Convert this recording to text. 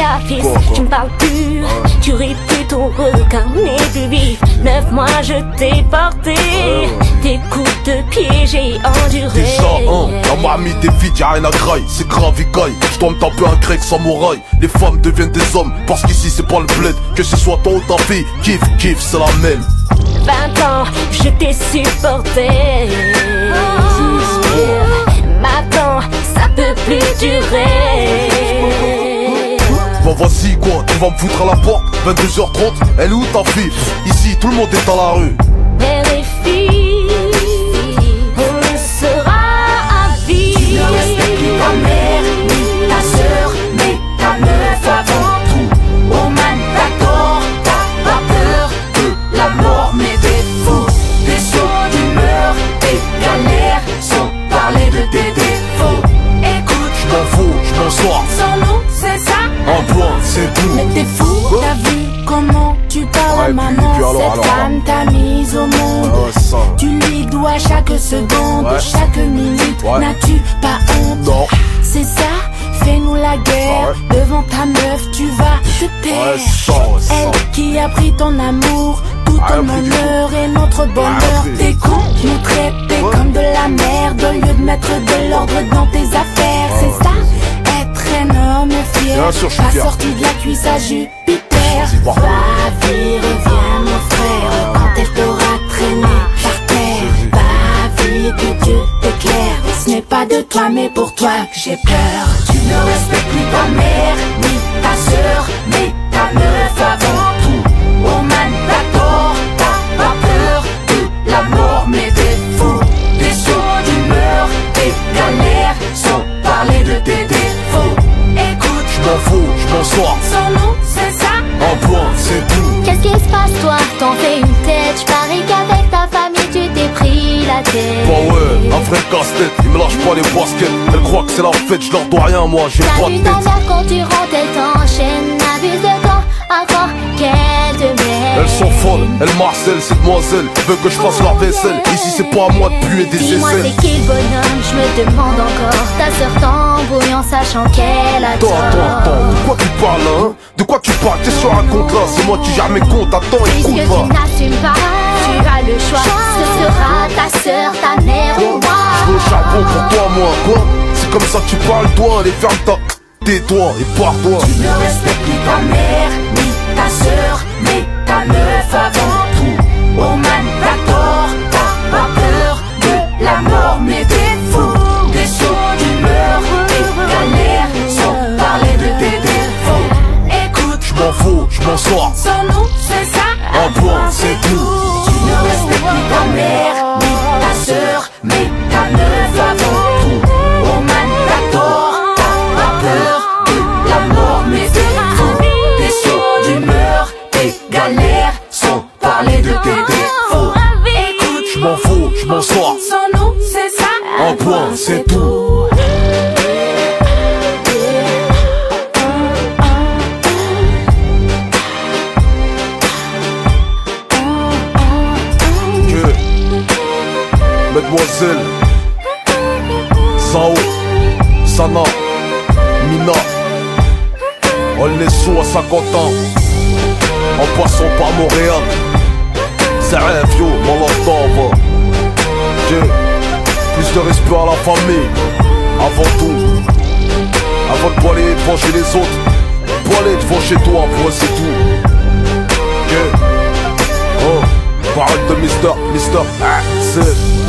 ta fille, tu me parles plus, tu ris plus, ton regard n'est plus vif. 9 mois je t'ai porté, tes coups de pied j'ai enduré. Déjà, la mamie des vides, y'a rien à graille, c'est grave et gaille. J'dois me taper un grec samouraï. Les femmes deviennent des hommes, parce qu'ici c'est pas le bled. Que ce soit toi ou ta fille, kiff, kiff, c'est la même. 20 ans, je t'ai supporté. Maintenant, ça peut plus durer. Bah vas-y quoi, tu vas me foutre à la porte. 22h30, elle est où ta fille? Ici, tout le monde est dans la rue. Mère et fille, on sera à vie. Tu ne respectes ni ta mère, ni ta sœur, mais ta meuf avant tout. Oh man, t'as tort, t'as pas peur de la mort, mais des fous, des sauts d'humeur, tes galères, sans parler de tes défauts. Écoute, J'm'en fous, j'm'en sors. sans nous, c'est ça. Un point, c'est tout. Mais t'es fou, t'as vu comment tu parles à maman. puis alors, Cette femme t'a mise au monde. Ça. Tu lui dois chaque seconde, chaque minute. N'as-tu pas honte? Non. C'est ça, fais-nous la guerre. Devant ta meuf, tu vas te taire. Elle qui a pris ton amour, tout ton honneur et notre bonheur. T'es con, nous traiter comme de la merde au lieu de mettre de l'ordre dans tes affaires. C'est ça, être un homme fier. Bien sûr, je suis pas fier. sorti de la cuisse à Jupiter. Va. Va-y, reviens mon frère, quand elle t'aura traîné par terre. Va-y, que Dieu t'éclaire. Ce n'est pas de toi mais pour toi que j'ai peur. Tu ne respectes ni ta mère, ni ta sœur, mais ta meuf avant tout. Oh man, t'as tort, t'as pas peur de la mort, mais des fous, des sauts d'humeur, des galères, sans parler de tes défauts. Écoute, J'm'en fous, j'm'en sors. sans nous, c'est ça. Un point, c'est tout. Qu'est-ce qui se passe toi? T'en fais une tête, j'parie qu'avec ta famille tu t'es pris la tête. Bah ouais, un vrai casse-tête, il me lâche pas les baskets. Elle croit que c'est la fête, je leur dois rien, moi j'ai T'as pas de vu ta tête. mère quand tu rentres, elle t'enchaîne. Abuse de temps à croire qu'elle te mène. Elles sont folles, elles marcellent, ces demoiselles. Veut que je fasse la vaisselle. Ici c'est pas à moi de puer des Dis-moi aisselles. c'est qui le bonhomme, je me demande encore. Ta sœur t'embrouille en sachant qu'elle a tort. Attends, de quoi tu parles hein? De quoi tu parles? Qu'est-ce que tu racontes là? C'est moi qui gère mes comptes, attends, écoute Puisque pas. tu n'assumes pas, tu as le choix. Ce sera ta sœur, ta mère ou moi. Je veux au charbon pour toi, moi, quoi? C'est comme ça que tu parles, toi, allez ferme ta... Tais-toi et pars-toi. Tu ne respectes ni ta mère, ni ta sœur, mais ta meuf avant tout. Oh man, t'as tort, t'as pas peur de la mort, mais des fous, des sauts d'humeur, des galères, sans parler de tes défauts. Écoute, J'm'en fous, j'm'en sors. sans nous, c'est ça. Un point, c'est tout. Tu ne respectes ni ta mère, ni ta sœur, mais ta meuf avant tout. Oh man, t'as tort, t'as pas peur de la mort, mais des fous, des sauts d'humeur, des galères, sans parler de tes défauts. Écoute, J'm'en fous, j'm'en sors. sans nous, c'est ça. Un point, c'est tout. Mademoiselle Sao, Sana, Mina, on les sous à 50 ans, en passant par Montréal. Zaref yo, Molotov. J'ai plus de respect à la famille, avant tout. Avant de aller venger les autres, pour aller devant chez toi, pour c'est tout. Yeah. Oh, parole de Mister, c'est